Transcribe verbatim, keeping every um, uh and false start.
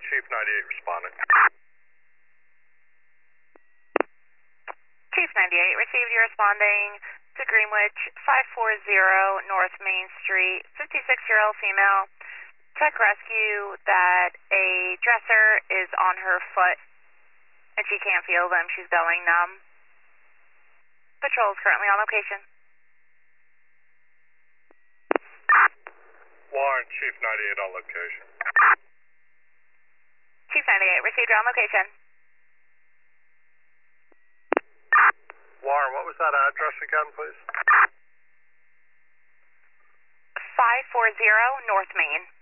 Chief ninety-eight responding. Chief ninety-eight, received. You responding to Greenwich, five forty North Main Street, fifty-six-year-old female. Check rescue that a dresser is on her foot and she can't feel them. She's going numb. Patrol is currently on location. Warren, Chief ninety-eight on location. Chief ninety-eight, received. You're on location. Warren, what was that address again, please? five forty North Main.